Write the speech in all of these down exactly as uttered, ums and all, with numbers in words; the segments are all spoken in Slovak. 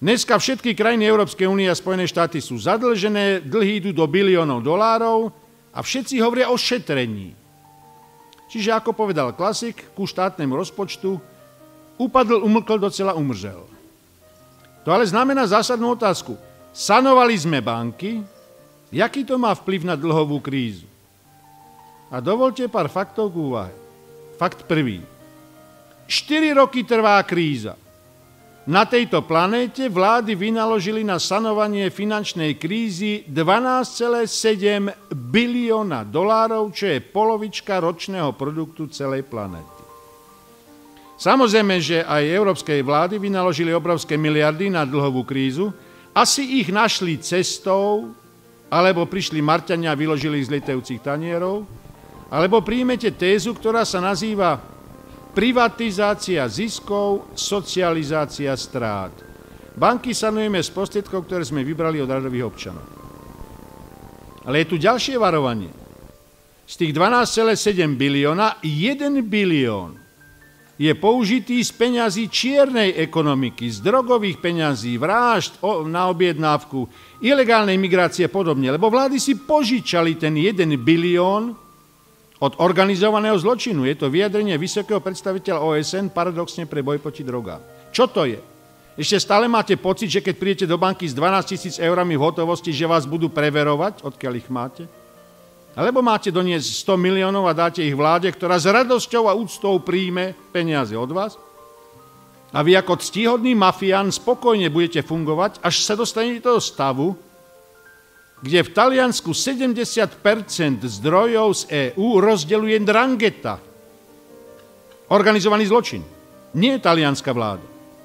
Dneska všetky krajiny Európskej únie a Spojené štáty sú zadlžené, dlhy idú do biliónov dolárov a všetci hovoria o šetrení. Čiže, ako povedal klasik, ku štátnemu rozpočtu upadl, umlkl, docela umržel. To ale znamená zásadnú otázku. Sanovali sme banky, jaký to má vplyv na dlhovú krízu? A dovolte pár faktov k úvahe. Fakt prvý. štyri roky trvá kríza. Na tejto planéte vlády vynaložili na sanovanie finančnej krízy dvanásť celá sedem bilióna dolárov, čo je polovička ročného produktu celej planéty. Samozrejme, že aj európske vlády vynaložili obrovské miliardy na dlhovú krízu, asi ich našli cestou, alebo prišli Marťania a vyložili z lietajúcich tanierov, alebo príjmete tézu, ktorá sa nazýva privatizácia ziskov, socializácia strát. Banky sanujeme z prostriedkov, ktoré sme vybrali od radových občanov. Ale je tu ďalšie varovanie. Z tých dvanásť celá sedem bilióna, jeden bilión je použitý z peňazí čiernej ekonomiky, z drogových peňazí, vražd na objednávku, ilegálnej migrácie a podobne. Lebo vlády si požičali ten jeden bilión od organizovaného zločinu. Je to vyjadrenie vysokého predstaviteľa ó es en, paradoxne pre boj proti drogám. Čo to je? Ešte stále máte pocit, že keď prídete do banky s dvanásť tisíc eurami v hotovosti, že vás budú preverovať, odkiaľ ich máte? Alebo máte doniesť sto miliónov a dáte ich vláde, ktorá s radosťou a úctou príjme peniaze od vás? A vy ako ctihodný mafián spokojne budete fungovať, až sa dostanete do stavu, kde v Taliansku sedemdesiat percent zdrojov z EÚ rozdeľuje Ndrangheta. Organizovaný zločin. Nie talianská vláda.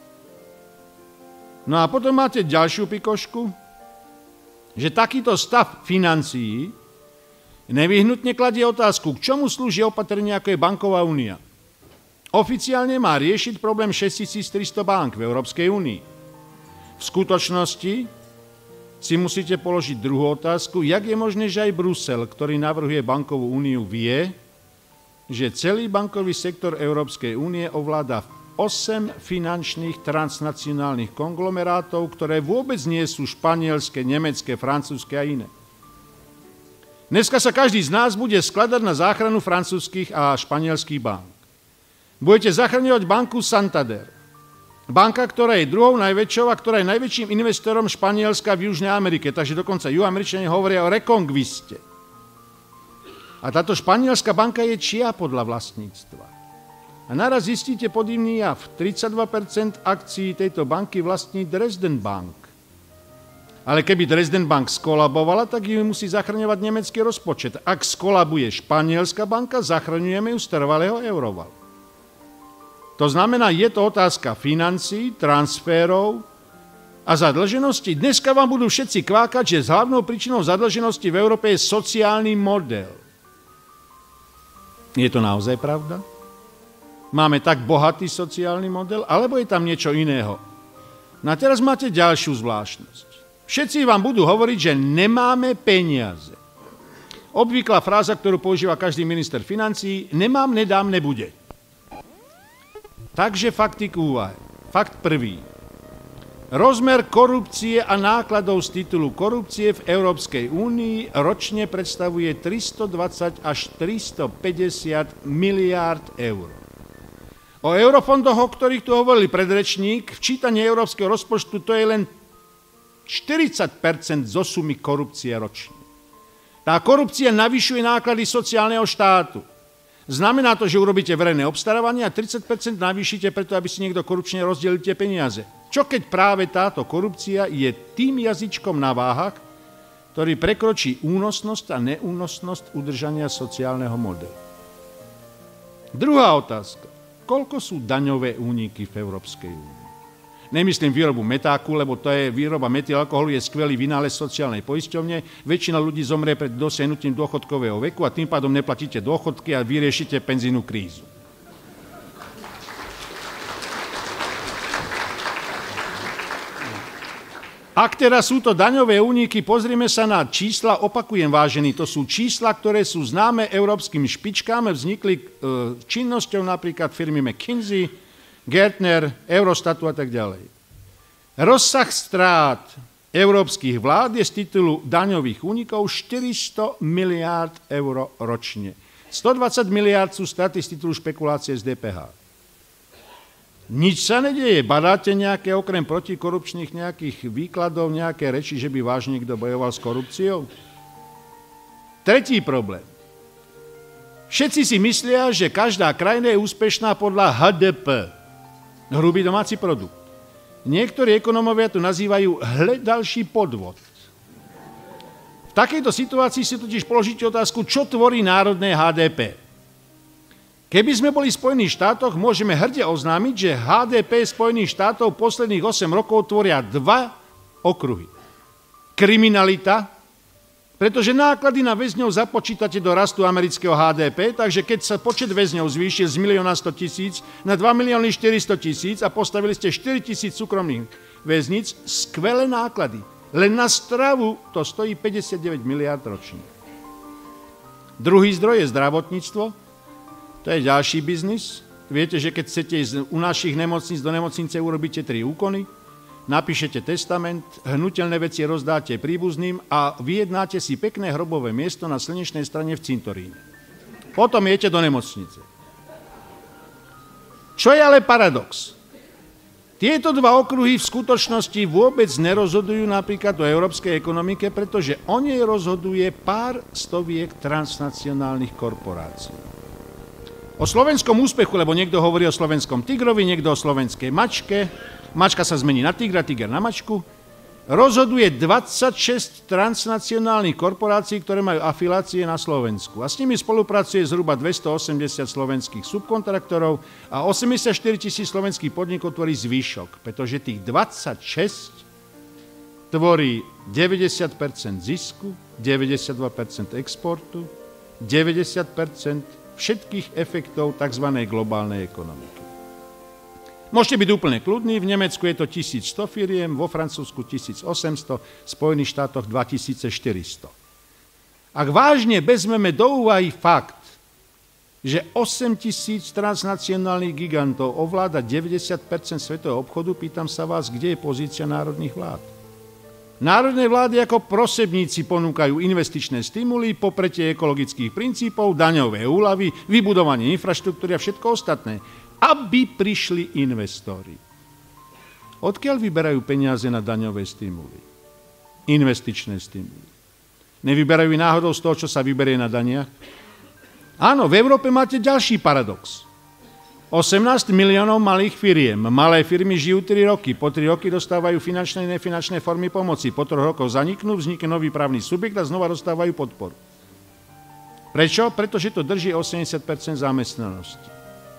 No a potom máte ďalšiu pikošku, že takýto stav financií nevyhnutne kladie otázku, k čomu slúži opatrenie, ako je banková únia. Oficiálne má riešiť problém šesťtisíctristo bank v Európskej únii. V skutočnosti si musíte položiť druhú otázku, jak je možné, že aj Brusel, ktorý navrhuje bankovú úniu, vie, že celý bankový sektor Európskej únie ovláda osem finančných transnacionálnych konglomerátov, ktoré vôbec nie sú španielské, nemecké, francúzske a iné. Dneska sa každý z nás bude skladať na záchranu francúzskych a španielských bank. Budete zachraňovať banku Santander. Banka, ktorá je druhou najväčšou a ktorá je najväčším investorom Španielska v Južnej Amerike. Takže dokonca Juhoameričania hovoria o rekonkviste. A táto španielská banka je čia podľa vlastníctva. A naraz zistíte podivný jav. tridsaťdva percent akcií tejto banky vlastní Dresden Bank. Ale keby Dresden Bank skolabovala, tak ju musí zachraňovať nemecký rozpočet. Ak skolabuje španielská banka, zachraňujeme ju z trvalého eurovalu. To znamená, je to otázka financií, transférov a zadlženosti. Dneska vám budú všetci kvákať, že hlavnou príčinou zadlženosti v Európe je sociálny model. Je to naozaj pravda? Máme tak bohatý sociálny model? Alebo je tam niečo iného? No a teraz máte ďalšiu zvláštnosť. Všetci vám budú hovoriť, že nemáme peniaze. Obvyklá fráza, ktorú používa každý minister financií, nemám, nedám, nebude. Takže fakty k úvahe. Fakt prvý. Rozmer korupcie a nákladov z titulu korupcie v Európskej únii ročne predstavuje tristodvadsať až tristopäťdesiat miliárd eur. O eurofondoch, o ktorých tu hovoril predrečník, v čítaní európskeho rozpočtu to je len štyridsať percent zo sumy korupcie ročne. Tá korupcia navyšuje náklady sociálneho štátu. Znamená to, že urobíte verejné obstarávanie a tridsať percent navýšite preto, aby si niekto korupčne rozdelil tie peniaze. Čo keď práve táto korupcia je tým jazyčkom na váhach, ktorý prekročí únosnosť a neúnosnosť udržania sociálneho modelu? Druhá otázka. Koľko sú daňové úniky v Európskej únii? Nemyslím výrobu metáku, lebo to je výroba metylalkoholu, je skvelý vynález sociálnej poisťovne. Väčšina ľudí zomrie pred dosiahnutím dôchodkového veku a tým pádom neplatíte dôchodky a vyriešite penzijnú krízu. Ak teraz sú to daňové úniky, pozrime sa na čísla, opakujem vážení, to sú čísla, ktoré sú známe európskym špičkám, vznikli e, činnosťou napríklad firmy McKinsey, Gartner, Eurostatu a tak ďalej. Rozsah strát európskych vlád je z titulu daňových únikov štyristo miliárd eur ročne. stodvadsať miliárd sú straty z titulu špekulácie z dé pé há. Nič sa nedieje. Badáte nejaké okrem protikorupčných nejakých výkladov, nejaké reči, že by vážne niekto bojoval s korupciou? Tretí problém. Všetci si myslia, že každá krajina je úspešná podľa há dé pé, hrubý domáci produkt. Niektorí ekonomovia to nazývajú hle ďalší podvod. V takejto situácii si totiž položíte otázku, čo tvorí národné há dé pé. Keby sme boli v Spojených štátoch, môžeme hrdne oznámiť, že há dé pé Spojených štátov posledných osem rokov tvoria dva okruhy. Kriminalita, pretože náklady na väzňov započítate do rastu amerického há dé pé, takže keď sa počet väzňov zvýšil z milióna sto tisíc na dva milióny štyristo tisíc a postavili ste štyri tisíc súkromných väznic, skvelé náklady. Len na stravu to stojí päťdesiatdeväť miliárd ročne. Druhý zdroj je zdravotníctvo. To je ďalší biznis. Viete, že keď chcete ísť u našich nemocníc do nemocnice, urobíte tri úkony, napíšete testament, hnutelné veci rozdáte príbuzným a vyjednáte si pekné hrobové miesto na slnečnej strane v cintoríne. Potom jete do nemocnice. Čo je ale paradox? Tieto dva okruhy v skutočnosti vôbec nerozhodujú napríklad o európskej ekonomike, pretože o nej rozhoduje pár stoviek transnacionálnych korporácií. O slovenskom úspechu, lebo niekto hovorí o slovenskom tigrovi, niekto o slovenskej mačke, mačka sa zmení na tigra, tiger na mačku, rozhoduje dvadsaťšesť transnacionálnych korporácií, ktoré majú afilácie na Slovensku. A s nimi spolupracuje zhruba dvestoosemdesiat slovenských subkontraktorov a osemdesiatštyri tisíc slovenských podnikov tvorí zvyšok, pretože tých dvadsaťšesť tvorí deväťdesiat percent zisku, deväťdesiatdva percent exportu, deväťdesiat percent všetkých efektov tzv. Globálnej ekonomiky. Môžete byť úplne kľudní, v Nemecku je to tisícsto firiem, vo Francúzsku tisícosemsto, v Spojených štátoch dvetisícštyristo. Ak vážne vezmeme do úvahy fakt, že osemtisíc transnacionálnych gigantov ovláda deväťdesiat percent svetového obchodu, pýtam sa vás, kde je pozícia národných vlád? Národné vlády ako prosebníci ponúkajú investičné stimuly, popretie ekologických princípov, daňové úľavy, vybudovanie infraštruktúry a všetko ostatné, aby prišli investori. Odkiaľ vyberajú peniaze na daňové stimuly? Investičné stimuly. Nevyberajú náhodou z toho, čo sa vyberie na daniach? Áno, v Európe máte ďalší paradox. osemnásť miliónov malých firiem. Malé firmy žijú tri roky. Po tri roky dostávajú finančné a nefinančné formy pomoci. Po troch rokoch zaniknú, vznikne nový právny subjekt a znova dostávajú podporu. Prečo? Pretože to drží osemdesiat percent zamestnanosti.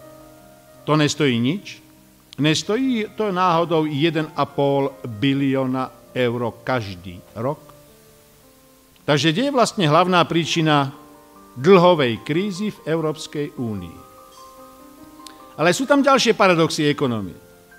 To nestojí nič. Nestojí to náhodou jeden a pol bilióna eur každý rok. Takže kde je vlastne hlavná príčina dlhovej krízy v Európskej únii? Ale sú tam ďalšie paradoxy ekonomie.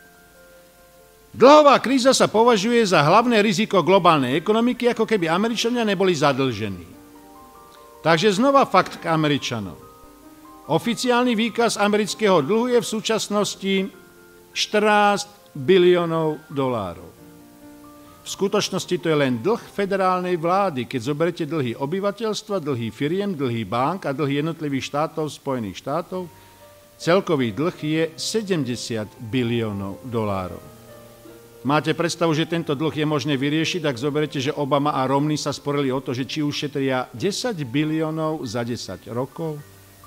Dlhová kríza sa považuje za hlavné riziko globálnej ekonomiky, ako keby Američania neboli zadlžení. Takže znova fakt k Američanom. Oficiálny výkaz amerického dlhu je v súčasnosti štrnásť biliónov dolárov. V skutočnosti to je len dlh federálnej vlády, keď zoberete dlhy obyvateľstva, dlhy firiem, dlhy bank a dlhy jednotlivých štátov Spojených štátov, celkový dlh je sedemdesiat biliónov dolárov. Máte predstavu, že tento dlh je možné vyriešiť, ak zoberete, že Obama a Romney sa sporili o to, že či ušetria desať biliónov za desať rokov?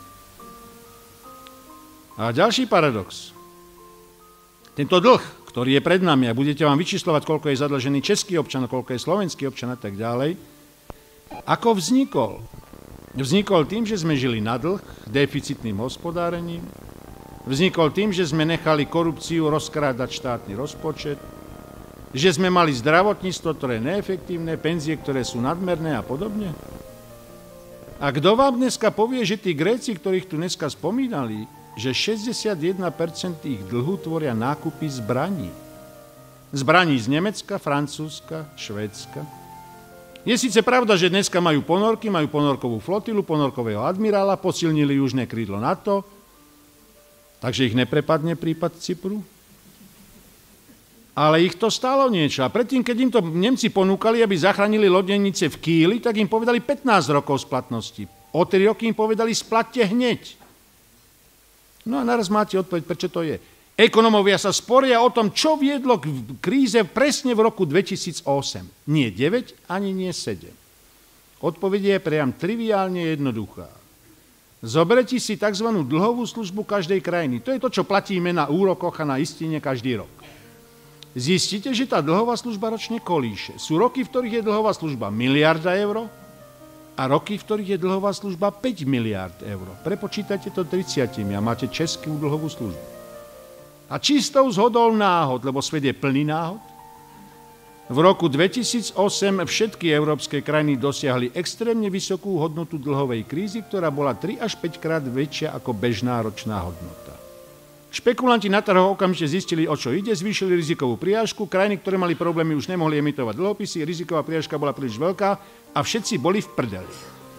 A ďalší paradox. Tento dlh, ktorý je pred nami, a budete vám vyčíslovať, koľko je zadlžený český občan, koľko je slovenský občan a tak ďalej, ako vznikol? Vznikol tým, že sme žili na dlh, deficitným hospodárením. Vznikol tým, že sme nechali korupciu rozkrádať štátny rozpočet, že sme mali zdravotníctvo, ktoré je neefektívne, penzie, ktoré sú nadmerné a podobne. A kto vám dneska povie, že tí Gréci, ktorých tu dneska spomínali, že šesťdesiatjeden percent ich dlhu tvoria nákupy zbraní. Zbraní z Nemecka, Francúzska, Švédska. Je síce pravda, že dneska majú ponorky, majú ponorkovú flotilu, ponorkového admirála, posilnili južné krídlo NATO, takže ich neprepadne prípad Cypru. Ale ich to stalo niečo. A predtým, keď im to Nemci ponúkali, aby zachránili lodenice v Kíli, tak im povedali pätnásť rokov splatnosti. O tri roky im povedali, splatte hneď. No a naraz máte odpoveď, prečo to je. Ekonomovia sa sporia o tom, čo viedlo k kríze presne v roku dvetisícosem. Nie deväť, ani nie sedem. Odpoveď je priam triviálne jednoduchá. Zoberete si tzv. Dlhovú službu každej krajiny. To je to, čo platíme na úrokoch a na istine každý rok. Zistíte, že tá dlhová služba ročne kolíše. Sú roky, v ktorých je dlhová služba miliarda eur a roky, v ktorých je dlhová služba päť miliárd eur. Prepočítajte to tridsiatimi a máte českú dlhovú službu. A čistou zhodou náhod, lebo svet je plný náhod, v roku dvetisícosem všetky európske krajiny dosiahli extrémne vysokú hodnotu dlhovej krízy, ktorá bola tri až päť krát väčšia ako bežná ročná hodnota. Špekulanti na trhoch okamžite zistili, o čo ide, zvýšili rizikovú prirážku, krajiny, ktoré mali problémy, už nemohli emitovať dlhopisy, riziková prirážka bola príliš veľká a všetci boli v prdeli.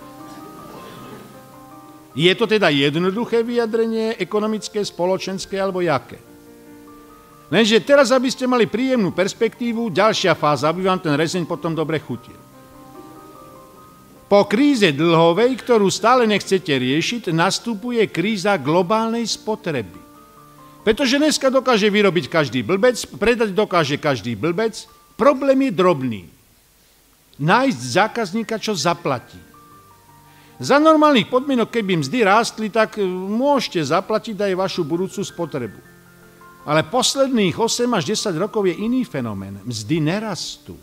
Je to teda jednoduché vyjadrenie, ekonomické, spoločenské alebo jaké? Lenže teraz, aby ste mali príjemnú perspektívu, ďalšia fáza, aby vám ten rezeň potom dobre chutil. Po kríze dlhovej, ktorú stále nechcete riešiť, nastupuje kríza globálnej spotreby. Pretože dneska dokáže vyrobiť každý blbec, predať dokáže každý blbec, problém je drobný. Nájsť zákazníka, čo zaplatí. Za normálnych podmienok, keby mzdy rástli, tak môžete zaplatiť aj vašu budúcu spotrebu. Ale posledných osem až desať rokov je iný fenomén. Mzdy nerastú.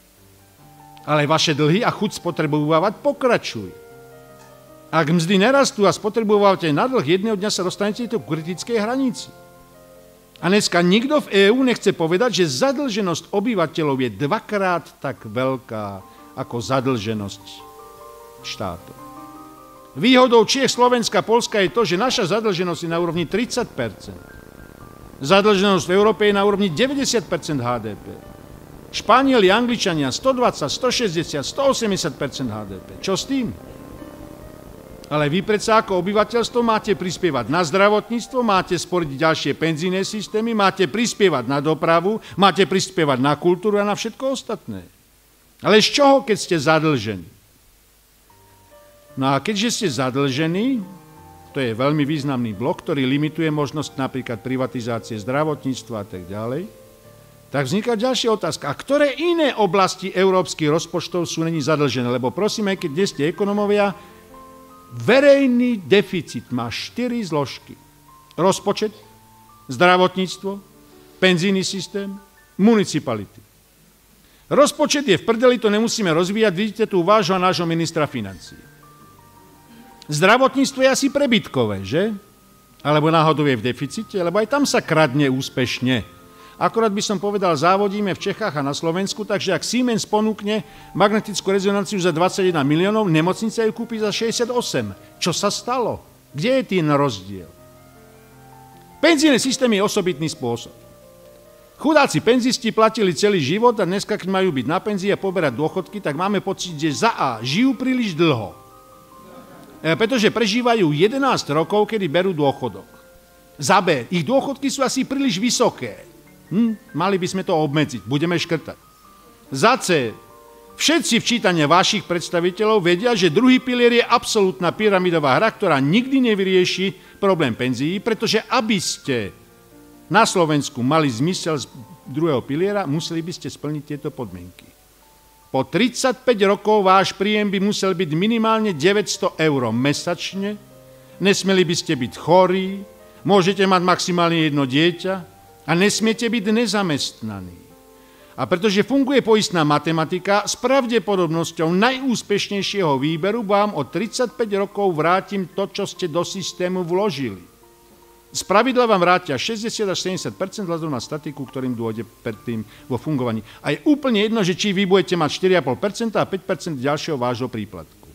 Ale vaše dlhy a chuť spotrebovávať pokračujú. Ak mzdy nerastú a spotrebovávate na dlh, jedného dňa sa dostanete do kritickej hranici. A dneska nikto v EÚ nechce povedať, že zadlženosť obyvateľov je dvakrát tak veľká ako zadlženosť štátov. Výhodou Čiech, Slovenska, Poľska je to, že naša zadlženosť je na úrovni tridsať percent. Zadlženosť v Európe je na úrovni deväťdesiat percent há dé pé. Španieli, Angličania stodvadsať, stošesťdesiat, stoosemdesiat percent há dé pé. Čo s tým? Ale vy predsa ako obyvateľstvo máte prispievať na zdravotníctvo, máte sporiť ďalšie penzijné systémy, máte prispievať na dopravu, máte prispievať na kultúru a na všetko ostatné. Ale z čoho, keď ste zadlžení? No a keďže ste zadlžení, to je veľmi významný blok, ktorý limituje možnosť napríklad privatizácie zdravotníctva a tak ďalej, tak vzniká ďalšia otázka. A ktoré iné oblasti európskych rozpočtov sú není zadlžené? Lebo prosím, aj keď dnes ste ekonomovia, verejný deficit má štyri zložky. Rozpočet, zdravotníctvo, penzijný systém, municipality. Rozpočet je v prdeli, to nemusíme rozvíjať, vidíte tu vášho a nášho ministra financií. Zdravotníctvo je asi prebytkové, že? Alebo náhodou je v deficite, lebo aj tam sa kradne úspešne. Akorát by som povedal, závodíme v Čechách a na Slovensku, takže ak Siemens ponúkne magnetickú rezonanciu za dvadsaťjeden miliónov, nemocnica ju kúpi za šesťdesiatosem. Čo sa stalo? Kde je ten rozdiel? Penzijný systém je osobitný spôsob. Chudáci penzisti platili celý život a dneska, keď majú byť na penzii a poberať dôchodky, tak máme pocit, že za A žijú príliš dlho. E, pretože prežívajú jedenásť rokov, kedy berú dôchodok. Za B, ich dôchodky sú asi príliš vysoké. Hm, mali by sme to obmedziť, budeme škrtať. Za C, všetci v čítane vašich predstaviteľov vedia, že druhý pilier je absolútna pyramidová hra, ktorá nikdy nevyrieši problém penzií, pretože aby ste na Slovensku mali zmysel z druhého piliera, museli by ste splniť tieto podmienky. Po tridsaťpäť rokov váš príjem by musel byť minimálne deväťsto eur mesačne, nesmeli by ste byť chorí, môžete mať maximálne jedno dieťa a nesmiete byť nezamestnaní. A pretože funguje poistná matematika, s pravdepodobnosťou najúspešnejšieho výberu vám o tridsaťpäť rokov vrátim to, čo ste do systému vložili. Spravidla vám vrátia šesťdesiat až sedemdesiat percent vzhľadom na statiku, ktorým dôjde predtým vo fungovaní. A je úplne jedno, že či vy budete mať štyri celé päť percenta a päť percent ďalšieho vášho príplatku.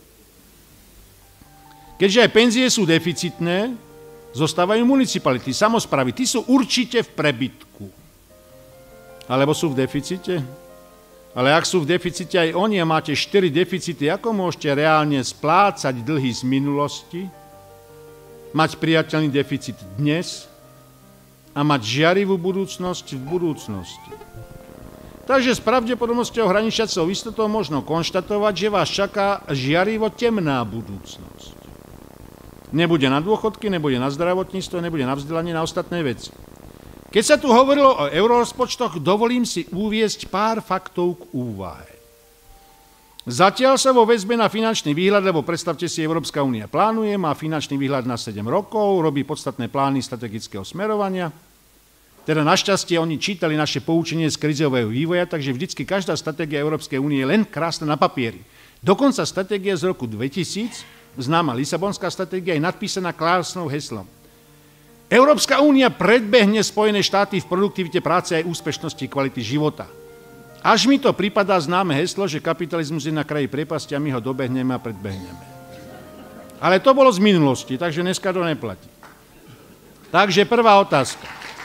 Keďže aj penzie sú deficitné, zostávajú municipality, samosprávy. Tí sú určite v prebytku. Alebo sú v deficite? Ale ak sú v deficite aj oni a máte štyri deficity, ako môžete reálne splácať dlhy z minulosti, mať priateľný deficit dnes a mať žiarivú budúcnosť v budúcnosti. Takže s pravdepodobnosťou hraničiacou istotou možno konštatovať, že vás čaká žiarivo temná budúcnosť. Nebude na dôchodky, nebude na zdravotníctvo, nebude na vzdelanie, na ostatné veci. Keď sa tu hovorilo o eurorozpočtoch, dovolím si uviesť pár faktov k úvahe. Zatiaľ sa vo väzbe na finančný výhľad, lebo predstavte si, Európska únia plánuje, má finančný výhľad na sedem rokov, robí podstatné plány strategického smerovania. Teda našťastie oni čítali naše poučenie z krízového vývoja, takže vždycky každá stratégia Európskej únie je len krásna na papieri. Dokonca stratégia z roku dvetisíc, známa Lisabonská stratégia, je nadpísaná krásnou heslom. Európska únia predbehne Spojené štáty v produktivite práce aj úspešnosti kvality života. Až mi to pripadá známe heslo, že kapitalizmus je na kraji priepasti a my ho dobehneme a predbehneme. Ale to bolo z minulosti, takže dneska to neplatí. Takže prvá otázka.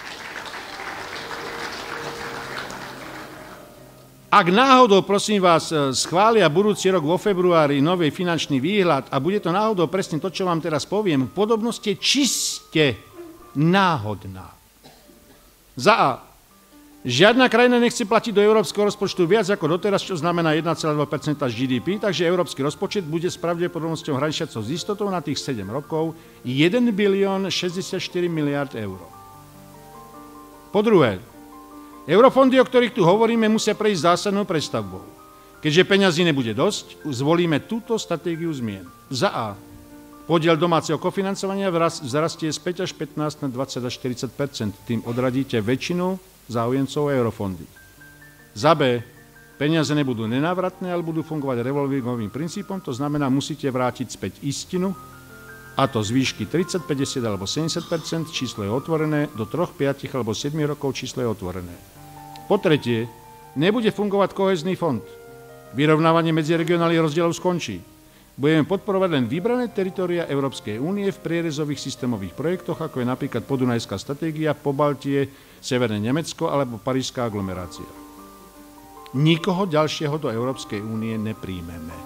Ak náhodou, prosím vás, schvália budúci rok vo februári nový finančný výhľad a bude to náhodou presne to, čo vám teraz poviem, podobnosť je čiste náhodná. Za A. Žiadna krajina nechce platiť do európskeho rozpočtu viac ako doteraz, čo znamená jeden celá dva percenta z G D P, takže európsky rozpočet bude s pravdepodobnosťou hraničiacou s istotou na tých sedem rokov jeden bilión šesťdesiatštyri miliárd eur. Po druhé, eurofondy, o ktorých tu hovoríme, musia prejsť zásadnou prestavbou. Keďže peňazí nebude dosť, zvolíme túto stratégiu zmien. Za A. Podiel domáceho kofinancovania vzrastie z päť až pätnásť na dvadsať až štyridsať percent. Tým odradíte väčšinu záujemcov eurofondy. Za B. Peniaze nebudú nenávratné, ale budú fungovať revolvingovým princípom, to znamená, musíte vrátiť späť istinu, a to z výšky tridsať, päťdesiat alebo sedemdesiat percent, číslo je otvorené, do tri, päť alebo sedem rokov číslo je otvorené. Po tretie, nebude fungovať kohézny fond. Vyrovnávanie medziregionálnych rozdielov skončí. Budeme podporovať len vybrané teritoria Európskej únie v prierezových systémových projektoch, ako je napríklad Podunajská stratégia, Pobaltie, Severné Nemecko alebo Parížská aglomerácia. Nikoho ďalšieho do Európskej únie nepríjmeme.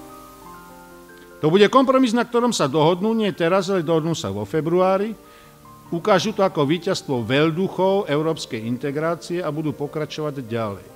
To bude kompromis, na ktorom sa dohodnú, nie teraz, ale dohodnú sa vo februári, ukážu to ako víťazstvo veľduchov európskej integrácie a budú pokračovať ďalej.